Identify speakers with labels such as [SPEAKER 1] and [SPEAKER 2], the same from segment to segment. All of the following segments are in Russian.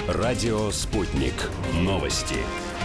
[SPEAKER 1] Радио «Спутник». Новости.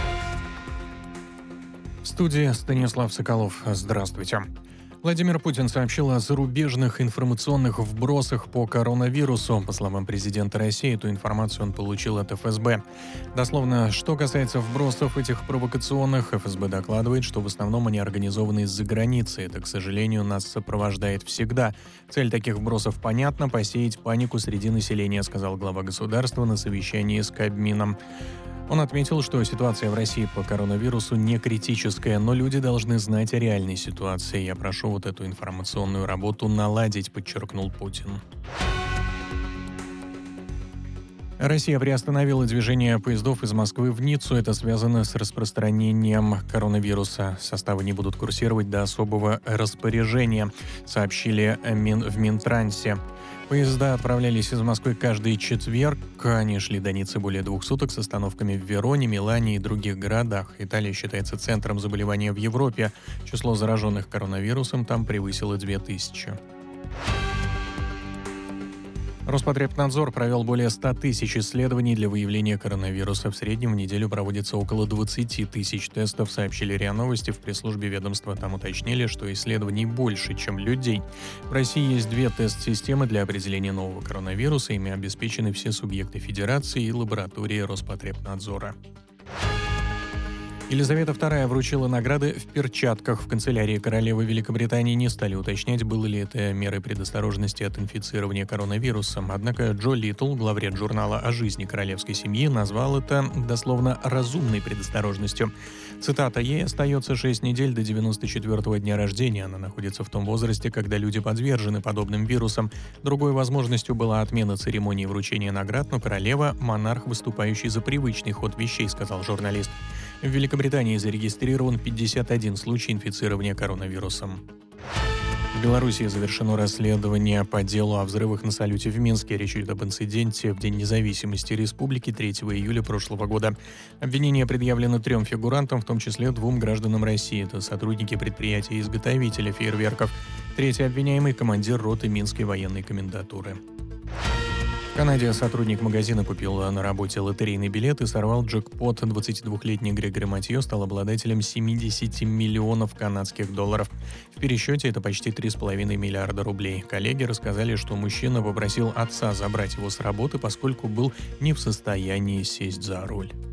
[SPEAKER 2] В студии Станислав Соколов. Здравствуйте. Владимир Путин сообщил о зарубежных информационных вбросах по коронавирусу. По словам президента России, эту информацию он получил от ФСБ. Дословно, что касается вбросов этих провокационных, ФСБ докладывает, что в основном они организованы из-за границы. Это, к сожалению, нас сопровождает всегда. Цель таких вбросов понятна – посеять панику среди населения, сказал глава государства на совещании с Кабмином. Он отметил, что ситуация в России по коронавирусу не критическая, но люди должны знать о реальной ситуации. «Я прошу вот эту информационную работу наладить», — подчеркнул Путин. Россия приостановила движение поездов из Москвы в Ниццу. Это связано с распространением коронавируса. Составы не будут курсировать до особого распоряжения, сообщили в Минтрансе. Поезда отправлялись из Москвы каждый четверг. Они шли до Ниццы более 2 суток с остановками в Вероне, Милане и других городах. Италия считается центром заболевания в Европе. Число зараженных коронавирусом там превысило 2000. Роспотребнадзор провел более 100 тысяч исследований для выявления коронавируса. В среднем в неделю проводится около 20 тысяч тестов, сообщили РИА Новости. В пресс-службе ведомства там уточнили, что исследований больше, чем людей. В России есть 2 тест-системы для определения нового коронавируса. Ими обеспечены все субъекты федерации и лаборатории Роспотребнадзора. Елизавета II вручила награды в перчатках. В канцелярии королевы Великобритании не стали уточнять, было ли это мерой предосторожности от инфицирования коронавирусом. Однако Джо Литтл, главред журнала о жизни королевской семьи, назвал это дословно «разумной предосторожностью». Цитата: «Ей остается 6 недель до 94-го дня рождения. Она находится в том возрасте, когда люди подвержены подобным вирусам. Другой возможностью была отмена церемонии вручения наград, но королева – монарх, выступающий за привычный ход вещей», — сказал журналист. В Великобритании зарегистрирован 51 случай инфицирования коронавирусом. В Беларуси завершено расследование по делу о взрывах на салюте в Минске. Речь идет об инциденте в День независимости республики 3 июля прошлого года. Обвинения предъявлены 3 фигурантам, в том числе 2 гражданам России. Это сотрудники предприятия-изготовителя фейерверков. 3-й обвиняемый – командир роты Минской военной комендатуры. В Канаде сотрудник магазина купил на работе лотерейный билет и сорвал джекпот. 22-летний Грегори Матьё стал обладателем 70 миллионов канадских долларов. В пересчете это почти 3,5 миллиарда рублей. Коллеги рассказали, что мужчина попросил отца забрать его с работы, поскольку был не в состоянии сесть за руль.